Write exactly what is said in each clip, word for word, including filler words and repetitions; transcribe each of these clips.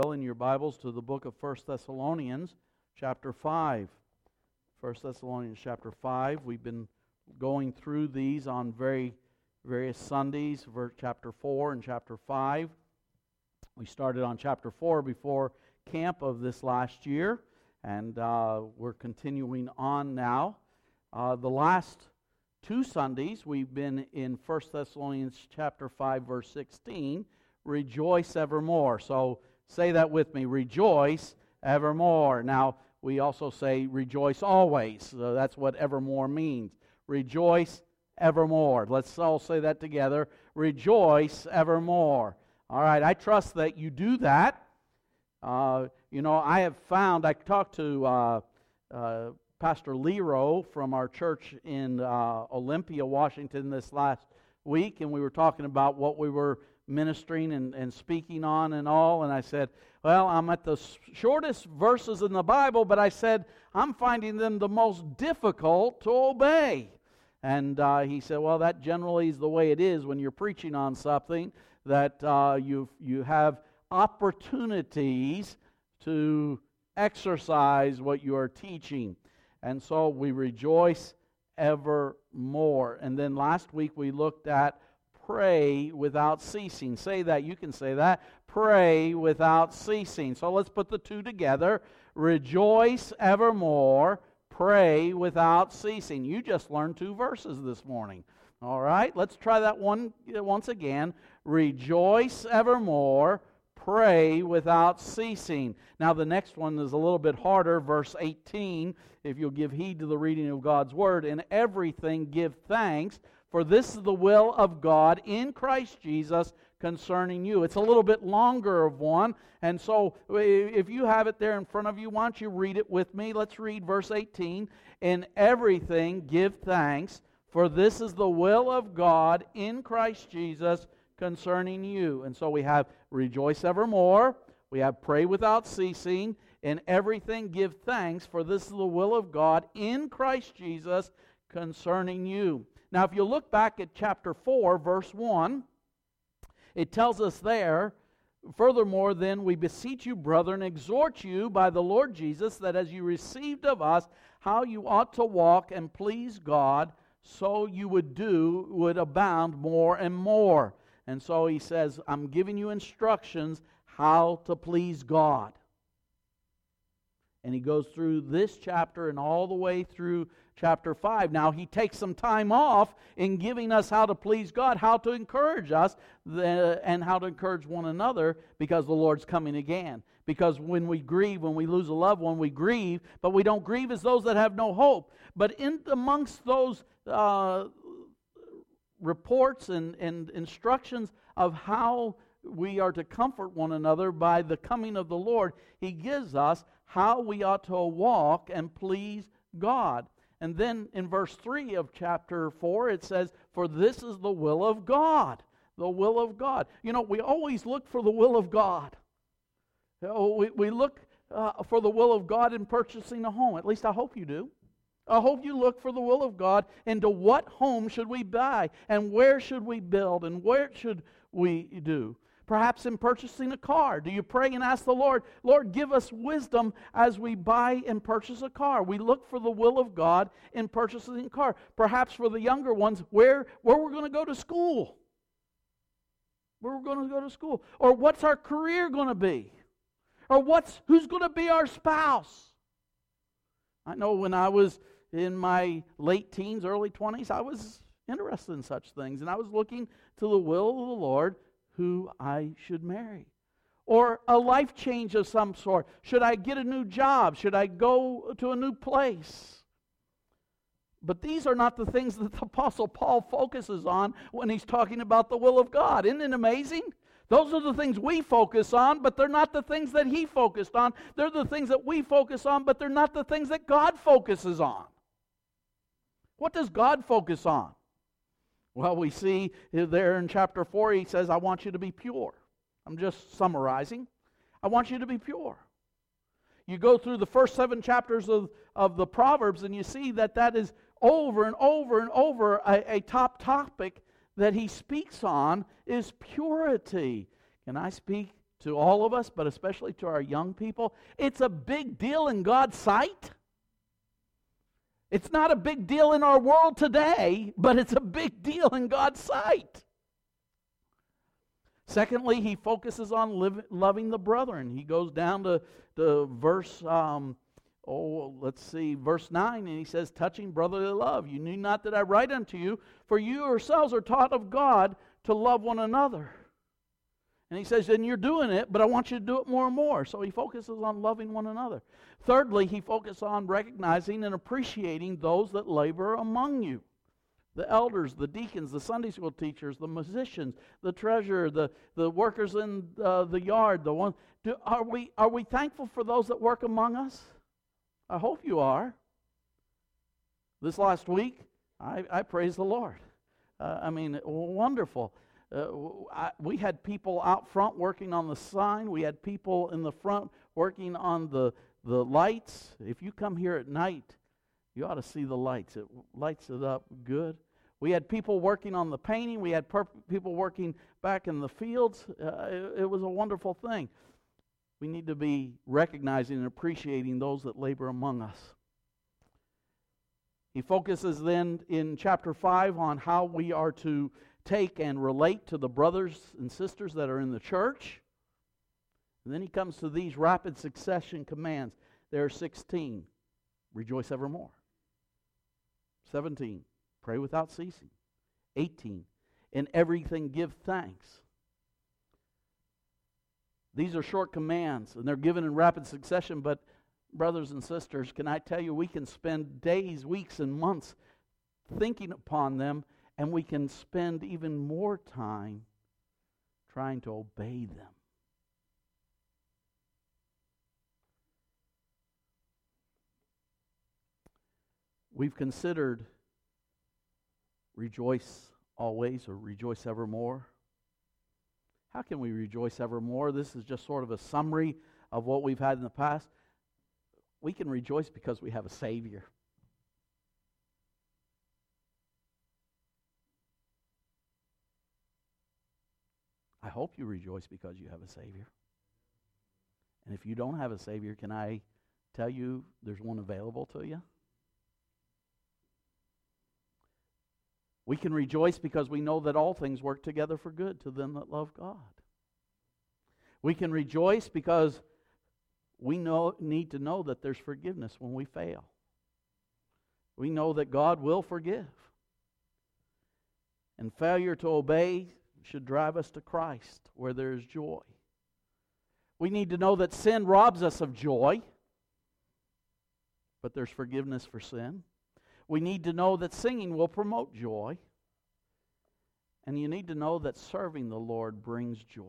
In your Bibles to the book of First Thessalonians chapter five. First Thessalonians chapter five. We've been going through these on very various Sundays, verse chapter four and chapter five. We started on chapter four before camp of this last year, and uh, we're continuing on now. Uh, the last two Sundays we've been in First Thessalonians chapter five, verse sixteen, rejoice evermore. So say that with me, rejoice evermore. Now, we also say rejoice always. So that's what evermore means. Rejoice evermore. Let's all say that together. Rejoice evermore. All right, I trust that you do that. Uh, you know, I have found, I talked to uh, uh, Pastor Lero from our church in uh, Olympia, Washington this last week, and we were talking about what we were ministering and, and speaking on and all, and I said, well, I'm at the shortest verses in the Bible, but I said, I'm finding them the most difficult to obey. And uh, he said, well, that generally is the way it is when you're preaching on something, that uh, you you have opportunities to exercise what you are teaching. And so we rejoice evermore. And then last week we looked at pray without ceasing. Say that. You can say that. Pray without ceasing. So let's put the two together. Rejoice evermore. Pray without ceasing. You just learned two verses this morning. All right? Let's try that one once again. Rejoice evermore. Pray without ceasing. Now the next one is a little bit harder. Verse eighteen. If you'll give heed to the reading of God's Word. In everything give thanks, for this is the will of God in Christ Jesus concerning you. It's a little bit longer of one, and so if you have it there in front of you, why don't you read it with me? Let's read verse eighteen. In everything give thanks, for this is the will of God in Christ Jesus concerning you. And so we have rejoice evermore, we have pray without ceasing, in everything give thanks, for this is the will of God in Christ Jesus concerning you. Now, if you look back at chapter four, verse one, it tells us there, furthermore, then we beseech you, brethren, exhort you by the Lord Jesus, that as you received of us, how you ought to walk and please God, so you would do, would abound more and more. And so he says, I'm giving you instructions how to please God. And he goes through this chapter and all the way through chapter five. Now, he takes some time off in giving us how to please God, how to encourage us, the, and how to encourage one another, because the Lord's coming again. Because when we grieve, when we lose a loved one, we grieve, but we don't grieve as those that have no hope. But in amongst those uh, reports and, and instructions of how we are to comfort one another by the coming of the Lord, he gives us how we ought to walk and please God. And then in verse three of chapter four, it says, for this is the will of God. The will of God. You know, we always look for the will of God. You know, we, we look uh, for the will of God in purchasing a home. At least I hope you do. I hope you look for the will of God into what home should we buy, and where should we build, and where should we do. Perhaps in purchasing a car, do you pray and ask the Lord, Lord, give us wisdom as we buy and purchase a car? We look for the will of God in purchasing a car. Perhaps for the younger ones, where, where we're going to go to school. Where we're going to go to school. Or what's our career going to be? Or what's who's going to be our spouse? I know when I was in my late teens, early twenties, I was interested in such things. And I was looking to the will of the Lord who I should marry. Or a life change of some sort. Should I get a new job? Should I go to a new place? But these are not the things that the Apostle Paul focuses on when he's talking about the will of God. Isn't it amazing? Those are the things we focus on, but they're not the things that he focused on. They're the things that we focus on, but they're not the things that God focuses on. What does God focus on? Well, we see there in chapter four, he says, I want you to be pure. I'm just summarizing. I want you to be pure. You go through the first seven chapters of, of the Proverbs, and you see that that is over and over and over a, a top topic that he speaks on is purity. Can I speak to all of us, but especially to our young people. It's a big deal in God's sight. It's not a big deal in our world today, but it's a big deal in God's sight. Secondly, he focuses on live, loving the brethren. He goes down to, to verse, um, oh, let's see, verse nine, and he says, touching brotherly love. You knew not that I write unto you, for you yourselves are taught of God to love one another. And he says, and you're doing it, but I want you to do it more and more. So he focuses on loving one another. Thirdly, he focuses on recognizing and appreciating those that labor among you. The elders, the deacons, the Sunday school teachers, the musicians, the treasurer, the, the workers in uh, the yard. The one, do, are we are we thankful for those that work among us? I hope you are. This last week, I, I praise the Lord. Uh, I mean, wonderful. Uh, I, we had people out front working on the sign. We had people in the front working on the, the lights. If you come here at night, you ought to see the lights. It lights it up good. We had people working on the painting. We had per- people working back in the fields. Uh, it, it was a wonderful thing. We need to be recognizing and appreciating those that labor among us. He focuses then in chapter five on how we are to take and relate to the brothers and sisters that are in the church. And then he comes to these rapid succession commands. There are sixteen. Rejoice evermore. seventeen. Pray without ceasing. eighteen. In everything give thanks. These are short commands, and they're given in rapid succession, but brothers and sisters, can I tell you, we can spend days, weeks, and months thinking upon them, and we can spend even more time trying to obey them. We've considered rejoice always or rejoice evermore. How can we rejoice evermore? This is just sort of a summary of what we've had in the past. We can rejoice because we have a Savior. I hope you rejoice because you have a Savior. And if you don't have a Savior, can I tell you there's one available to you? We can rejoice because we know that all things work together for good to them that love God. We can rejoice because we know, need to know that there's forgiveness when we fail. We know that God will forgive. And failure to obey should drive us to Christ, where there is joy. We need to know that sin robs us of joy, but there's forgiveness for sin. We need to know that singing will promote joy. And you need to know that serving the Lord brings joy.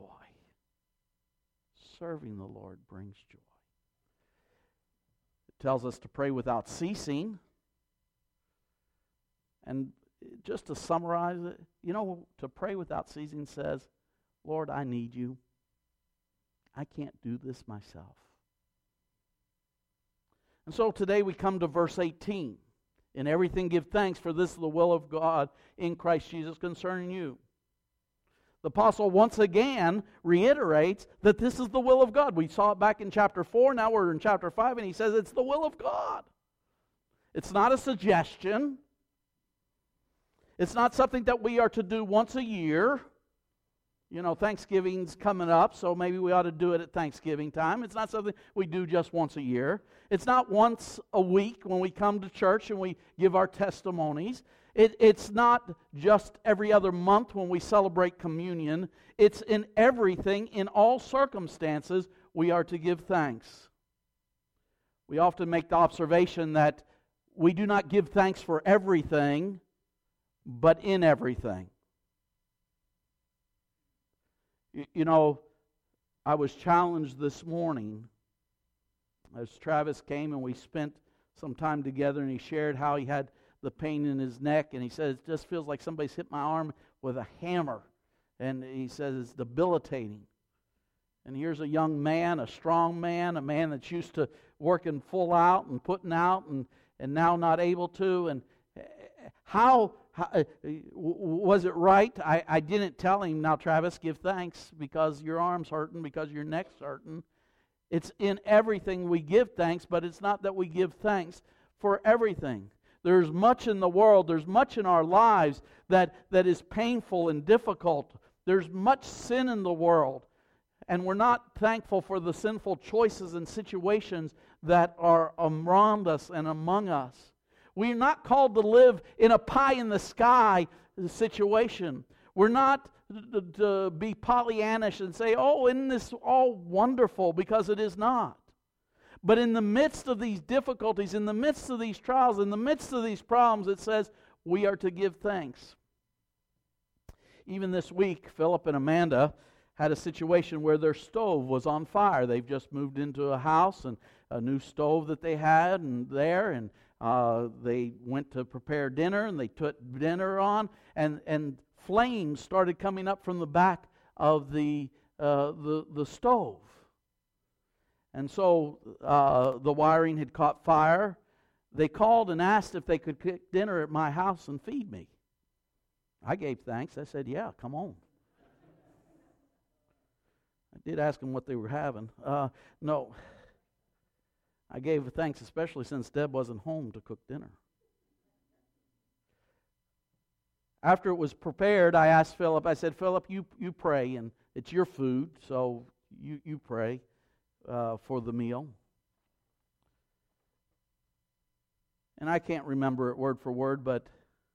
Serving the Lord brings joy. It tells us to pray without ceasing. And just to summarize it, you know, to pray without ceasing says, Lord, I need you. I can't do this myself. And so today we come to verse eighteen. In everything give thanks, for this is the will of God in Christ Jesus concerning you. The apostle once again reiterates that this is the will of God. We saw it back in chapter four, now we're in chapter five, and he says it's the will of God. It's not a suggestion. It's not something that we are to do once a year. You know, Thanksgiving's coming up, so maybe we ought to do it at Thanksgiving time. It's not something we do just once a year. It's not once a week when we come to church and we give our testimonies. It, it's not just every other month when we celebrate communion. It's in everything, in all circumstances, we are to give thanks. We often make the observation that we do not give thanks for everything, but in everything. You know, I was challenged this morning as Travis came and we spent some time together, and he shared how he had the pain in his neck, and he said, it just feels like somebody's hit my arm with a hammer. And he says it's debilitating. And here's a young man, a strong man, a man that's used to working full out and putting out and, and now not able to. And how how, uh, was it right? I, I didn't tell him, now Travis, give thanks because your arm's hurting, because your neck's hurting. It's in everything we give thanks, but it's not that we give thanks for everything. There's much in the world, there's much in our lives that, that is painful and difficult. There's much sin in the world, and we're not thankful for the sinful choices and situations that are around us and among us. We're not called to live in a pie-in-the-sky situation. We're not to be Pollyannish and say, oh, isn't this all wonderful? Because it is not. But in the midst of these difficulties, in the midst of these trials, in the midst of these problems, it says we are to give thanks. Even this week, Philip and Amanda had a situation where their stove was on fire. They've just moved into a house, and a new stove that they had and there, and uh, they went to prepare dinner, and they took dinner on, and, and flames started coming up from the back of the uh, the, the stove. And so uh, the wiring had caught fire. They called and asked if they could cook dinner at my house and feed me. I gave thanks. I said, yeah, come on. I did ask them what they were having. Uh, no. I gave thanks, especially since Deb wasn't home to cook dinner. After it was prepared, I asked Philip, I said, Philip, you, you pray, and it's your food, so you, you pray uh, for the meal. And I can't remember it word for word, but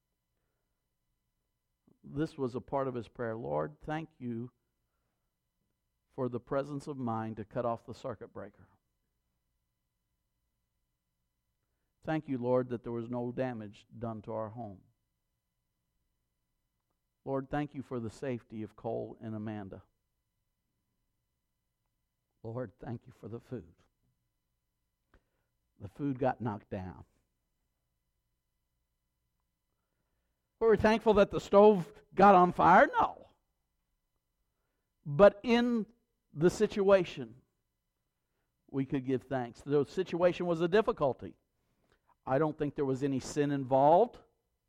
this was a part of his prayer. Lord, thank you for the presence of mind to cut off the circuit breaker. Thank you, Lord, that there was no damage done to our home. Lord, thank you for the safety of Cole and Amanda. Lord, thank you for the food. The food got knocked down. Were we thankful that the stove got on fire? No. But in the situation, we could give thanks. The situation was a difficulty. I don't think there was any sin involved,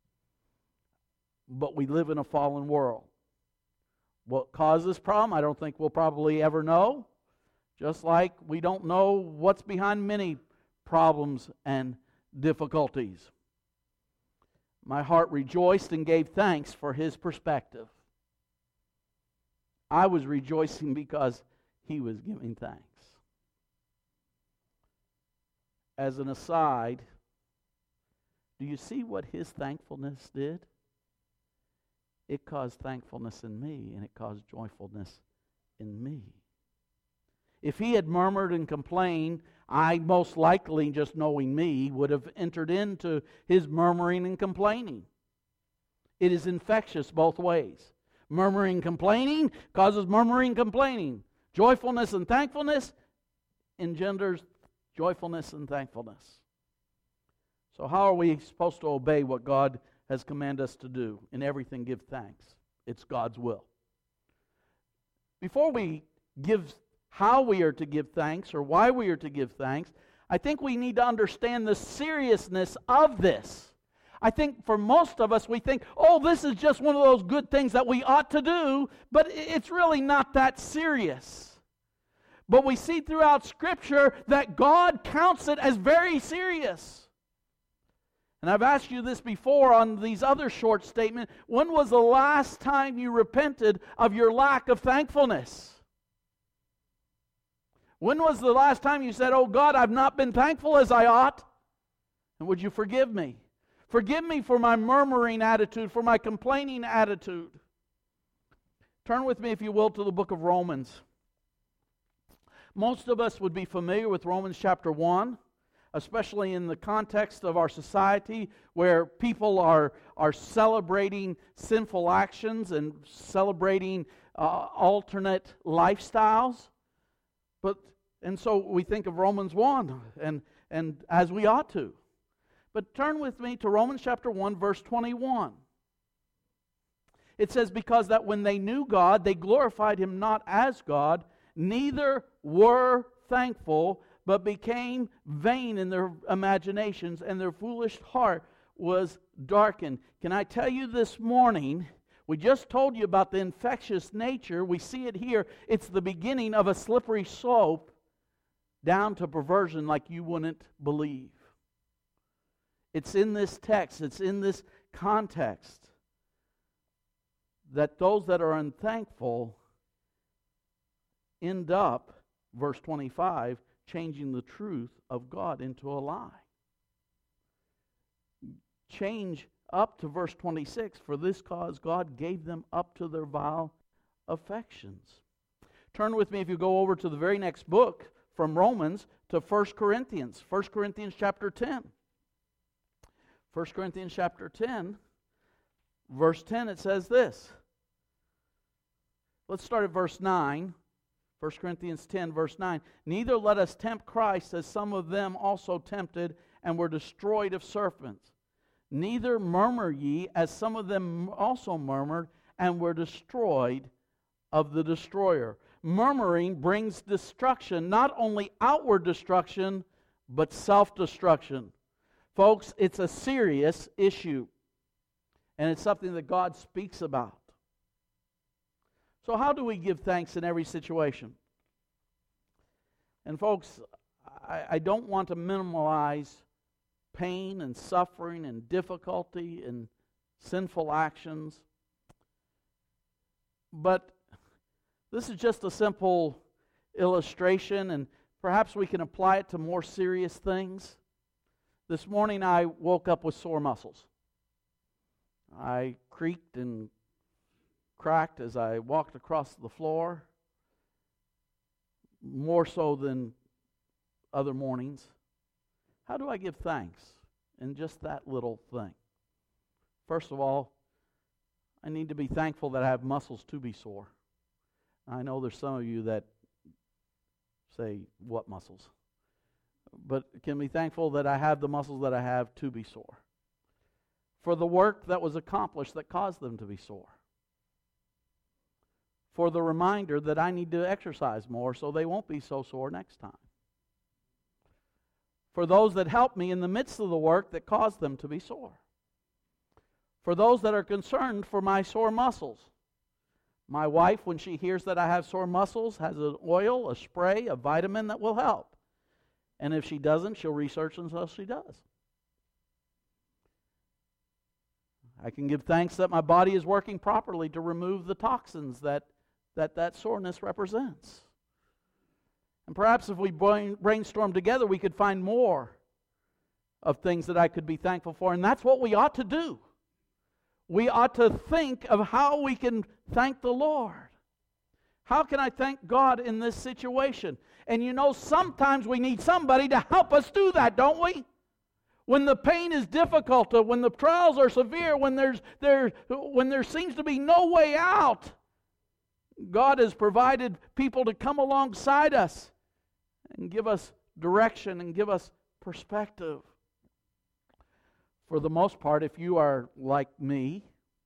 but we live in a fallen world. What caused this problem, I don't think we'll probably ever know, just like we don't know what's behind many problems and difficulties. My heart rejoiced and gave thanks for his perspective. I was rejoicing because he was giving thanks. As an aside, do you see what his thankfulness did? It caused thankfulness in me, and it caused joyfulness in me. If he had murmured and complained, I most likely, just knowing me, would have entered into his murmuring and complaining. It is infectious both ways. Murmuring and complaining causes murmuring and complaining. Joyfulness and thankfulness engenders joyfulness and thankfulness. So how are we supposed to obey what God has commanded us to do? In everything give thanks. It's God's will. Before we give how we are to give thanks or why we are to give thanks, I think we need to understand the seriousness of this. I think for most of us, we think, oh, this is just one of those good things that we ought to do, but it's really not that serious. But we see throughout Scripture that God counts it as very serious. And I've asked you this before on these other short statements. When was the last time you repented of your lack of thankfulness? When was the last time you said, oh God, I've not been thankful as I ought? And would you forgive me? Forgive me for my murmuring attitude, for my complaining attitude. Turn with me, if you will, to the book of Romans. Most of us would be familiar with Romans chapter one, especially in the context of our society where people are, are celebrating sinful actions and celebrating uh, alternate lifestyles. But and so we think of Romans one, and, and as we ought to. But turn with me to Romans chapter one, verse twenty-one. It says, because that when they knew God, they glorified Him not as God, neither were thankful, but became vain in their imaginations, and their foolish heart was darkened. Can I tell you this morning, we just told you about the infectious nature. We see it here. It's the beginning of a slippery slope down to perversion like you wouldn't believe. It's in this text, it's in this context that those that are unthankful end up, verse twenty-five, changing the truth of God into a lie. Change up to verse twenty-six, for this cause God gave them up to their vile affections. Turn with me, if you go over to the very next book from Romans, to First Corinthians. First Corinthians chapter ten. First Corinthians chapter ten, verse ten, it says this. Let's start at verse nine. First Corinthians ten, verse nine. Neither let us tempt Christ, as some of them also tempted, and were destroyed of serpents. Neither murmur ye, as some of them also murmured, and were destroyed of the destroyer. Murmuring brings destruction, not only outward destruction, but self-destruction. Folks, it's a serious issue, and it's something that God speaks about. So how do we give thanks in every situation? And folks, I, I don't want to minimize pain and suffering and difficulty and sinful actions. But this is just a simple illustration, and perhaps we can apply it to more serious things. This morning I woke up with sore muscles. I creaked and cracked as I walked across the floor, more so than other mornings. How do I give thanks in just that little thing? First of all, I need to be thankful that I have muscles to be sore. I know there's some of you that say, what muscles? But can be thankful that I have the muscles that I have to be sore. For the work that was accomplished that caused them to be sore. For the reminder that I need to exercise more so they won't be so sore next time. For those that help me in the midst of the work that caused them to be sore. For those that are concerned for my sore muscles. My wife, when she hears that I have sore muscles, has an oil, a spray, a vitamin that will help. And if she doesn't, she'll research until she does. I can give thanks that my body is working properly to remove the toxins that that, that soreness represents. And perhaps if we brainstorm together, we could find more of things that I could be thankful for. And that's what we ought to do. We ought to think of how we can thank the Lord. How can I thank God in this situation? And you know, sometimes we need somebody to help us do that, don't we? When the pain is difficult, when the trials are severe, when there's there when there seems to be no way out, God has provided people to come alongside us and give us direction and give us perspective. For the most part, if you are like me,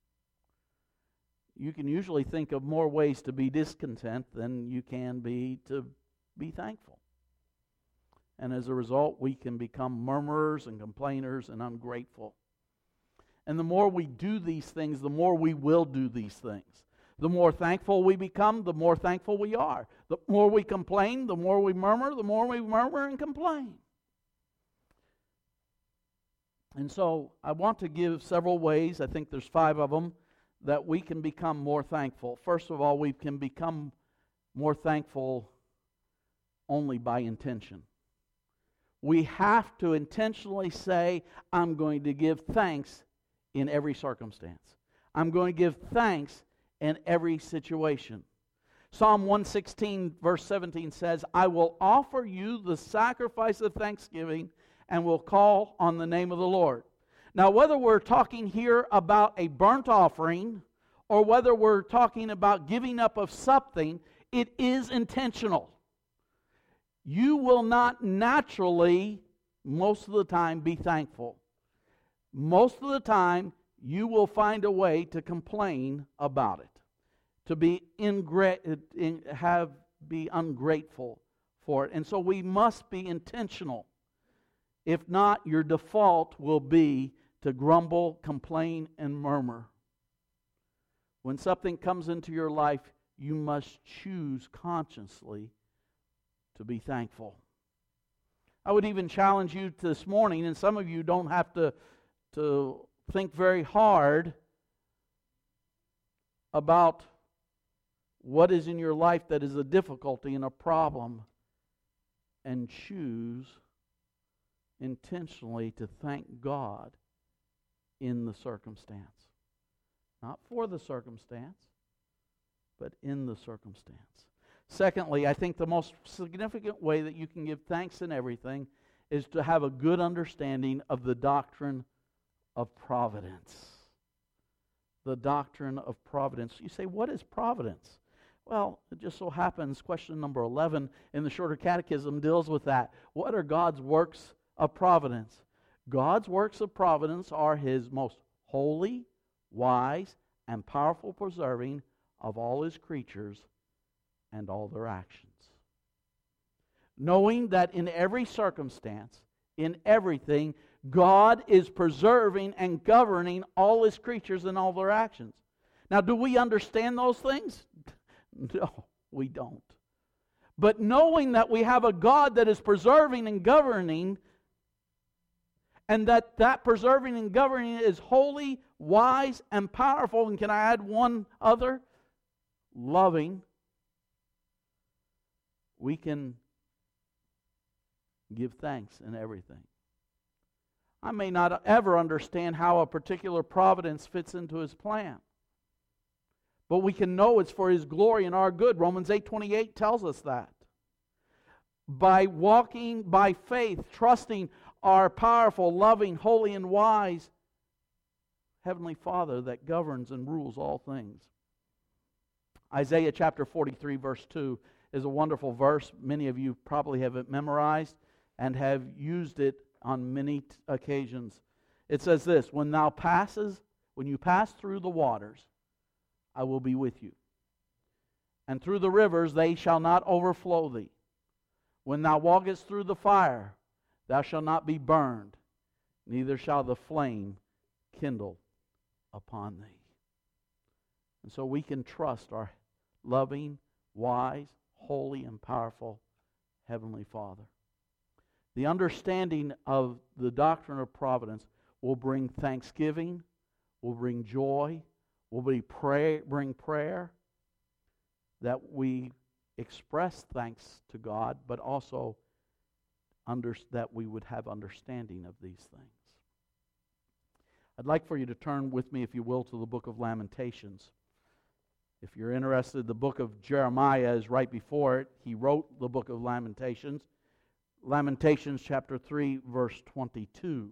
you can usually think of more ways to be discontent than you can be to be thankful. And as a result, we can become murmurers and complainers and ungrateful. And the more we do these things, the more we will do these things. The more thankful we become, the more thankful we are. The more we complain, the more we murmur, the more we murmur and complain. And so I want to give several ways, I think there's five of them, that we can become more thankful. First of all, we can become more thankful only by intention. We have to intentionally say, I'm going to give thanks in every circumstance. I'm going to give thanks in every situation. Psalm one sixteen verse seventeen says, I will offer you the sacrifice of thanksgiving and will call on the name of the Lord. Now, whether we're talking here about a burnt offering or whether we're talking about giving up of something, it is intentional. You will not naturally, most of the time, be thankful. Most of the time, you will find a way to complain about it, to be ingra- in, have be ungrateful for it. And so we must be intentional. If not, your default will be to grumble, complain, and murmur. When something comes into your life, you must choose consciously to be thankful. I would even challenge you this morning, and some of you don't have to, to think very hard about what is in your life that is a difficulty and a problem, and choose intentionally to thank God in the circumstance. Not for the circumstance, but in the circumstance. Secondly, I think the most significant way that you can give thanks in everything is to have a good understanding of the doctrine of providence. The doctrine of providence. You say, what is providence? Well, it just so happens, question number eleven in the Shorter Catechism deals with that. What are God's works of providence? God's works of providence are His most holy, wise, and powerful preserving of all His creatures and all their actions. Knowing that in every circumstance, in everything, God is preserving and governing all His creatures and all their actions. Now, do we understand those things? No, we don't. But knowing that we have a God that is preserving and governing, and that that preserving and governing is holy, wise, and powerful, and can I add one other? Loving, we can give thanks in everything. I may not ever understand how a particular providence fits into His plan, but we can know it's for His glory and our good. Romans eight twenty-eight tells us that. By walking by faith, trusting our powerful, loving, holy, and wise Heavenly Father that governs and rules all things. Isaiah chapter forty-three verse two is a wonderful verse. Many of you probably have it memorized and have used it on many t- occasions. It says this, when thou passes, when you pass through the waters, I will be with you. And through the rivers they shall not overflow thee. When thou walkest through the fire, thou shalt not be burned, neither shall the flame kindle upon thee. And so we can trust our loving, wise, holy, and powerful Heavenly Father. The understanding of the doctrine of providence will bring thanksgiving, will bring joy, will be pray, bring prayer, that we express thanks to God, but also under, that we would have understanding of these things. I'd like for you to turn with me, if you will, to the book of Lamentations. If you're interested, the book of Jeremiah is right before it. He wrote the book of Lamentations. Lamentations chapter three, verse twenty-two.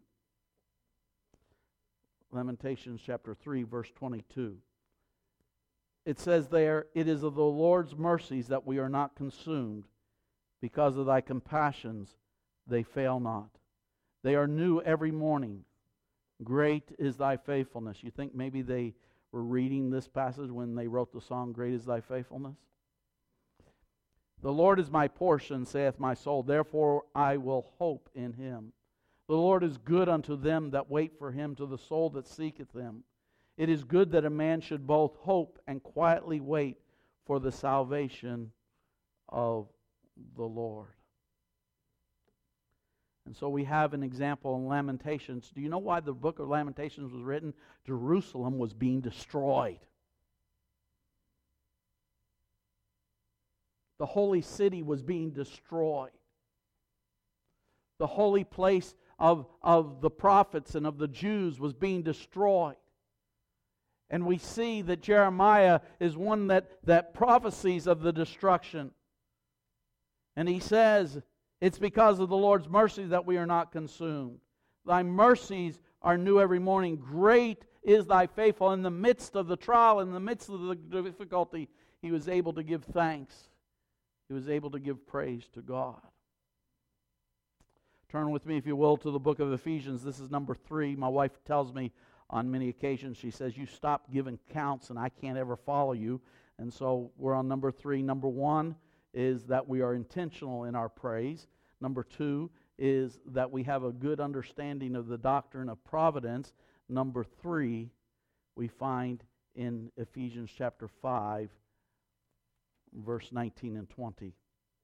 Lamentations chapter three, verse twenty-two. It says there, it is of the Lord's mercies that we are not consumed, because of thy compassions they fail not. They are new every morning. Great is thy faithfulness. You think maybe they were reading this passage when they wrote the song, Great is thy faithfulness? The Lord is my portion, saith my soul, therefore I will hope in Him. The Lord is good unto them that wait for Him, to the soul that seeketh Him. It is good that a man should both hope and quietly wait for the salvation of the Lord. And so we have an example in Lamentations. Do you know why the book of Lamentations was written? Jerusalem was being destroyed. The holy city was being destroyed. The holy place of, of the prophets and of the Jews was being destroyed. And we see that Jeremiah is one that, that prophesies of the destruction. And he says, it's because of the Lord's mercy that we are not consumed. Thy mercies are new every morning. Great is thy faithfulness. In the midst of the trial, in the midst of the difficulty, he was able to give thanks. He was able to give praise to God. Turn with me, if you will, to the book of Ephesians. This is number three. My wife tells me on many occasions, she says, you stop giving counts and I can't ever follow you. And so we're on number three. Number one is that we are intentional in our praise. Number two is that we have a good understanding of the doctrine of providence. Number three, we find in Ephesians chapter five, verse nineteen and twenty.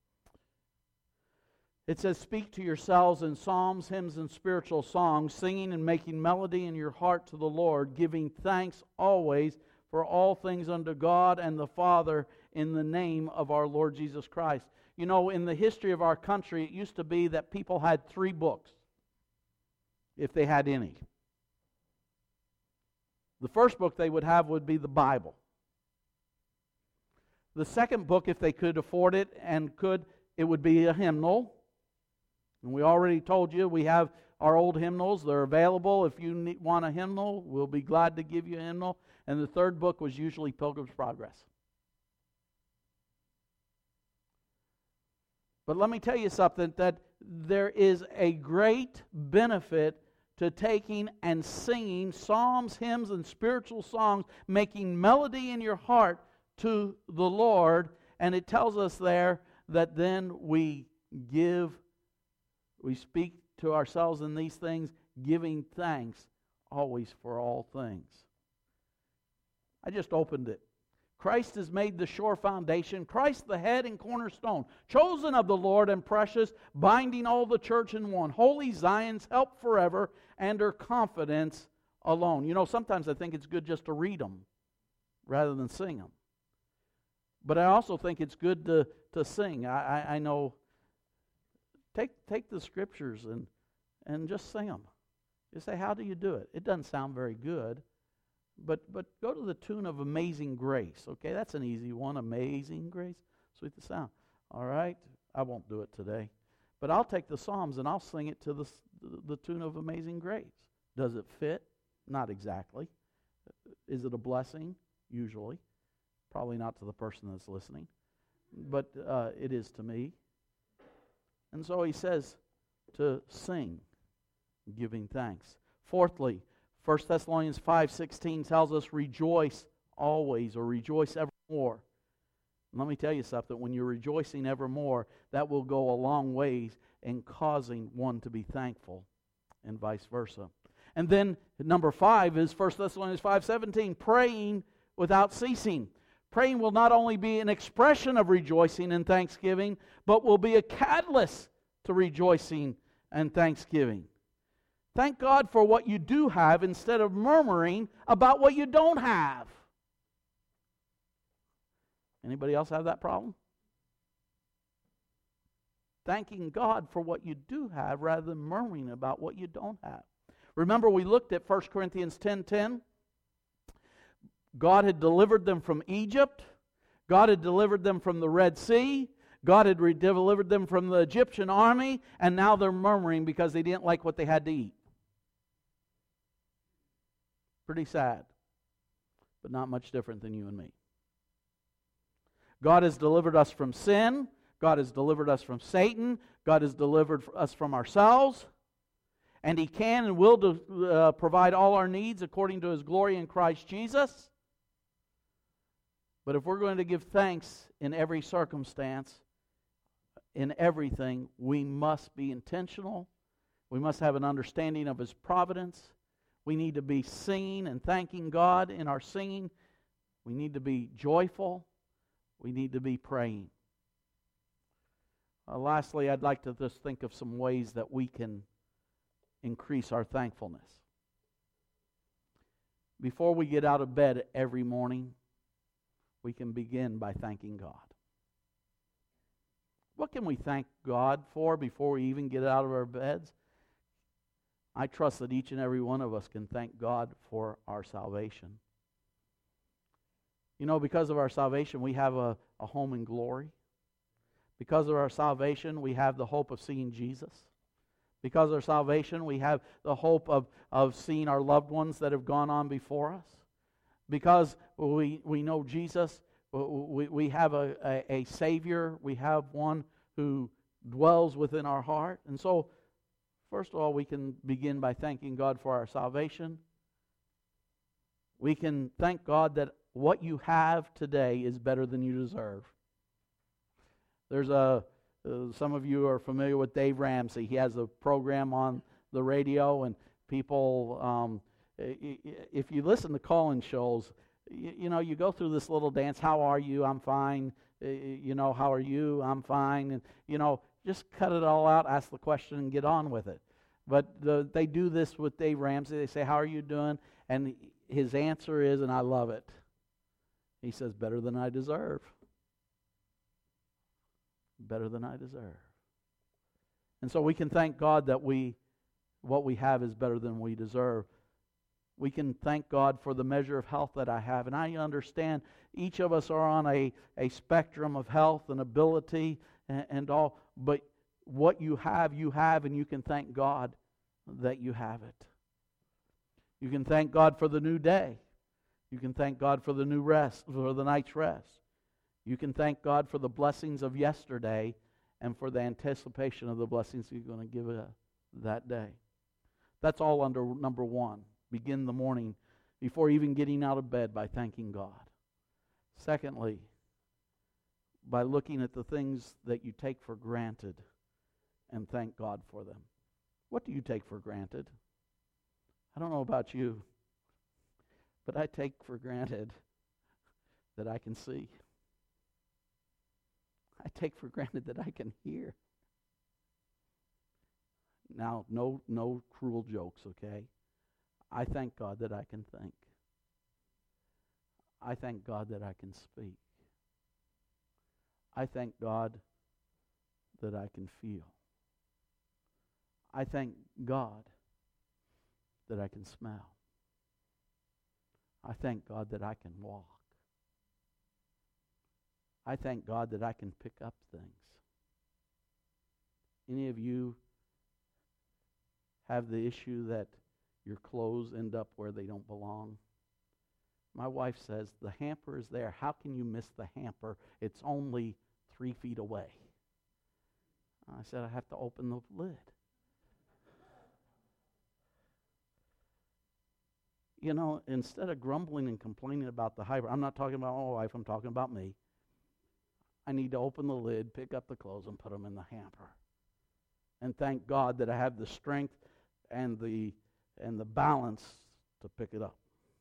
It says, "Speak to yourselves in psalms, hymns, and spiritual songs, singing and making melody in your heart to the Lord, giving thanks always for all things unto God and the Father in the name of our Lord Jesus Christ." You know, in the history of our country, it used to be that people had three books, if they had any. The first book they would have would be the Bible. The second book, if they could afford it and could, it would be a hymnal. And we already told you we have our old hymnals. They're available. If you need, want a hymnal, we'll be glad to give you a hymnal. And the third book was usually Pilgrim's Progress. But let me tell you something, that there is a great benefit to taking and singing psalms, hymns, and spiritual songs, making melody in your heart to the Lord. And it tells us there that then we give, we speak to ourselves in these things, giving thanks always for all things. I just opened it. Christ is made the sure foundation, Christ the head and cornerstone, chosen of the Lord and precious, binding all the church in one. Holy Zion's help forever, and her confidence alone. You know, sometimes I think it's good just to read them rather than sing them. But I also think it's good to, to sing. I, I, I know, take take the scriptures and, and just sing them. You say, how do you do it? It doesn't sound very good. But but go to the tune of Amazing Grace. Okay, that's an easy one. Amazing Grace. Sweet the sound. All right, I won't do it today. But I'll take the Psalms and I'll sing it to the, the tune of Amazing Grace. Does it fit? Not exactly. Is it a blessing? Usually. Probably not to the person that's listening. But uh, it is to me. And so he says to sing, giving thanks. Fourthly, First Thessalonians five sixteen tells us, rejoice always, or rejoice evermore. And let me tell you something, when you're rejoicing evermore, that will go a long ways in causing one to be thankful, and vice versa. And then number five is First Thessalonians five seventeen, praying without ceasing. Praying will not only be an expression of rejoicing and thanksgiving, but will be a catalyst to rejoicing and thanksgiving. Thank God for what you do have instead of murmuring about what you don't have. Anybody else have that problem? Thanking God for what you do have rather than murmuring about what you don't have. Remember, we looked at First Corinthians ten ten. God had delivered them from Egypt. God had delivered them from the Red Sea. God had re- delivered them from the Egyptian army. And now they're murmuring because they didn't like what they had to eat. Pretty sad, but not much different than you and me. God has delivered us from sin. God has delivered us from Satan. God has delivered us from ourselves. And He can and will do, uh, provide all our needs according to His glory in Christ Jesus. But if we're going to give thanks in every circumstance, in everything, we must be intentional. We must have an understanding of His providence. We need to be singing and thanking God in our singing. We need to be joyful. We need to be praying. Uh, lastly, I'd like to just think of some ways that we can increase our thankfulness. Before we get out of bed every morning, we can begin by thanking God. What can we thank God for before we even get out of our beds? I trust that each and every one of us can thank God for our salvation. You know, because of our salvation, we have a, a home in glory. Because of our salvation, we have the hope of seeing Jesus. Because of our salvation, we have the hope of, of seeing our loved ones that have gone on before us. Because we, we know Jesus, we, we have a, a, a Savior, we have one who dwells within our heart. And so, first of all, we can begin by thanking God for our salvation. We can thank God that what you have today is better than you deserve. There's a uh, some of you are familiar with Dave Ramsey. He has a program on the radio, and people, um, if you listen to call-in shows, you, you know, you go through this little dance. How are you? I'm fine. Uh, you know, how are you? I'm fine. And, you know, just cut it all out, ask the question, and get on with it. But the, they do this with Dave Ramsey. They say, how are you doing? And his answer is, and I love it, he says, better than I deserve. Better than I deserve. And so we can thank God that we, what we have is better than we deserve. We can thank God for the measure of health that I have. And I understand each of us are on a, a spectrum of health and ability and, and all. But what you have, you have, and you can thank God that you have it. You can thank God for the new day. You can thank God for the new rest, for the night's rest. You can thank God for the blessings of yesterday and for the anticipation of the blessings He's going to give uh, that day. That's all under number one. Begin the morning before even getting out of bed by thanking God. Secondly, by looking at the things that you take for granted and thank God for them. What do you take for granted? I don't know about you, but I take for granted that I can see. I take for granted that I can hear. Now, no, no cruel jokes, okay? I thank God that I can think. I thank God that I can speak. I thank God that I can feel. I thank God that I can smell. I thank God that I can walk. I thank God that I can pick up things. Any of you have the issue that your clothes end up where they don't belong? My wife says, the hamper is there. How can you miss the hamper? It's only three feet away. I said, I have to open the lid. You know, instead of grumbling and complaining about the hamper, I'm not talking about my wife, I'm talking about me. I need to open the lid, pick up the clothes, and put them in the hamper. And thank God that I have the strength and the and the balance to pick it up.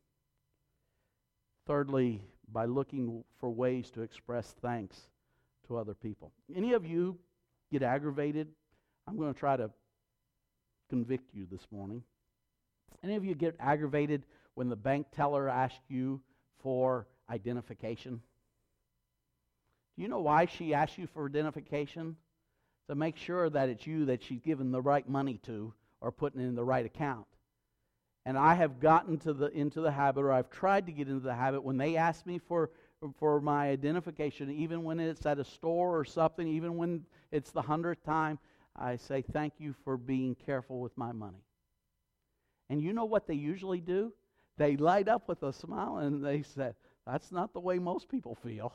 Thirdly, by looking for ways to express thanks to other people. Any of you get aggravated? I'm going to try to convict you this morning. Any of you get aggravated when the bank teller asks you for identification? Do you know why she asks you for identification? To make sure that it's you that she's giving the right money to or putting in the right account. And I have gotten to the into the habit, or I've tried to get into the habit, when they ask me for, for my identification, even when it's at a store or something, even when it's the hundredth time, I say, thank you for being careful with my money. And you know what they usually do? They light up with a smile and they say, that's not the way most people feel.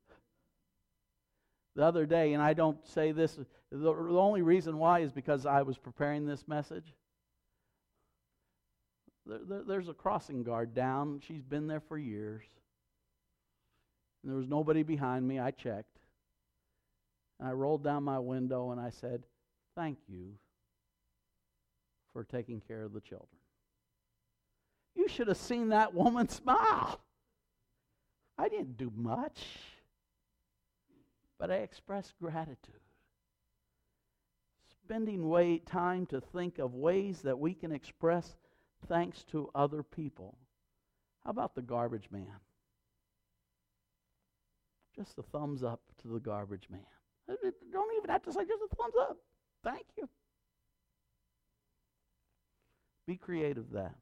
The other day, and I don't say this, the, the only reason why is because I was preparing this message. There, there, there's a crossing guard down. She's been there for years. And there was nobody behind me. I checked. And I rolled down my window and I said, thank you for taking care of the children. You should have seen that woman smile. I didn't do much. But I expressed gratitude. Spending way, time to think of ways that we can express thanks to other people. How about the garbage man? Just a thumbs up to the garbage man. Don't even have to say just a thumbs up. Thank you. Be creative there.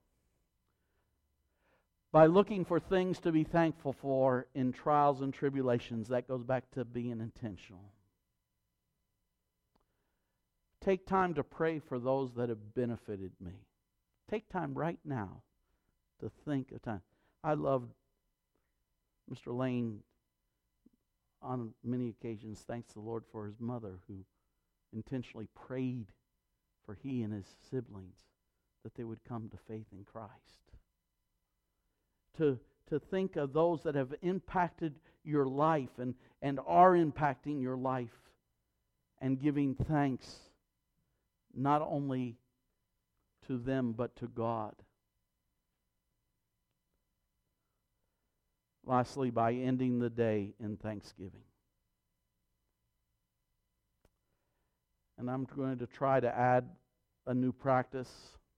By looking for things to be thankful for in trials and tribulations, that goes back to being intentional. Take time to pray for those that have benefited me. Take time right now to think of time. I love Mister Lane on many occasions, thanks the Lord for his mother who intentionally prayed for he and his siblings that they would come to faith in Christ. To, to think of those that have impacted your life and, and are impacting your life and giving thanks not only to them but to God. Lastly, by ending the day in thanksgiving. And I'm going to try to add a new practice.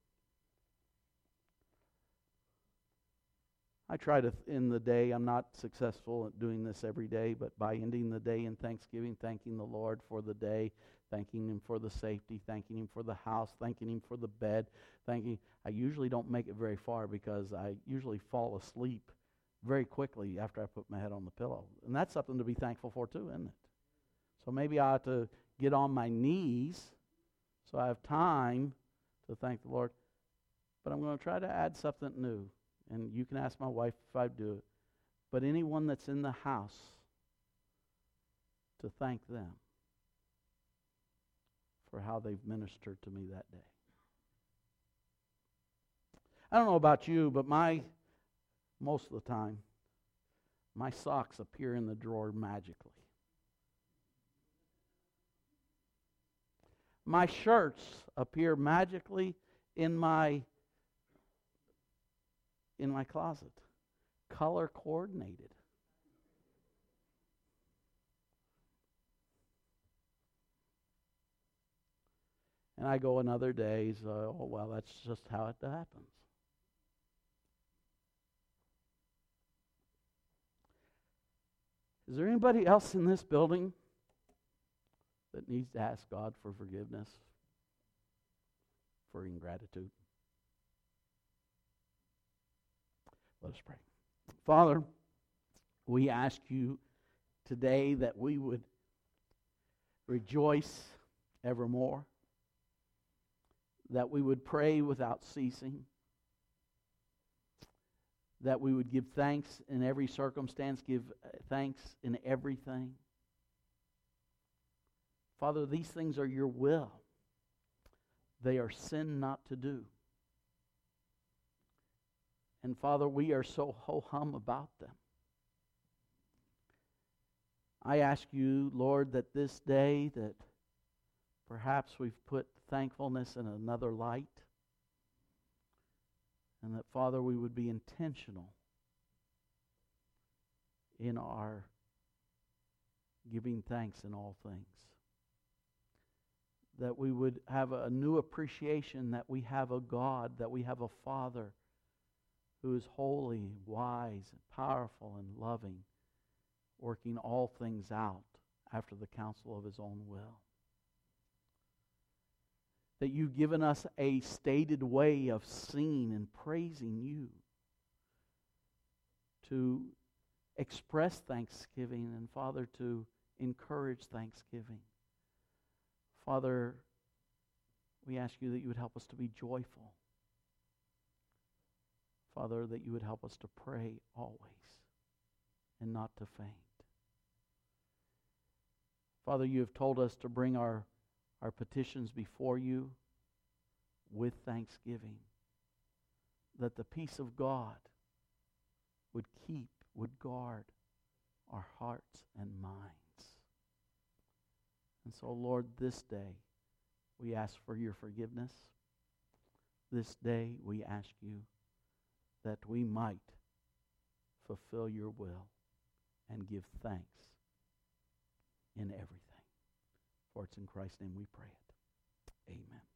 I try to end the day. I'm not successful at doing this every day, but by ending the day in thanksgiving, thanking the Lord for the day, thanking Him for the safety, thanking Him for the house, thanking Him for the bed, thanking. I usually don't make it very far because I usually fall asleep very quickly after I put my head on the pillow. And that's something to be thankful for too, isn't it? So maybe I ought to get on my knees so I have time to thank the Lord. But I'm going to try to add something new. And you can ask my wife if I do it. But anyone that's in the house, to thank them for how they've ministered to me that day. I don't know about you, but my, most of the time, my socks appear in the drawer magically. My shirts appear magically in my in my closet, color coordinated. And I go another days, uh, oh, well, that's just how it happens. Is there anybody else in this building that needs to ask God for forgiveness for ingratitude? Let us pray. Father, we ask you today that we would rejoice evermore, that we would pray without ceasing, that we would give thanks in every circumstance, give thanks in everything. Father, these things are your will. They are sin not to do. And Father, we are so ho-hum about them. I ask you, Lord, that this day that perhaps we've put thankfulness in another light, and that, Father, we would be intentional in our giving thanks in all things. That we would have a new appreciation that we have a God, that we have a Father who is holy, wise, and powerful, and loving, working all things out after the counsel of His own will. That you've given us a stated way of singing and praising you, to express thanksgiving, and Father, to encourage thanksgiving. Father, we ask you that you would help us to be joyful. Father, that you would help us to pray always and not to faint. Father, you have told us to bring our, our petitions before you with thanksgiving, that the peace of God would keep, would guard our hearts and minds. And so, Lord, this day we ask for your forgiveness. This day we ask you that we might fulfill your will and give thanks in everything. For it's in Christ's name we pray it. Amen.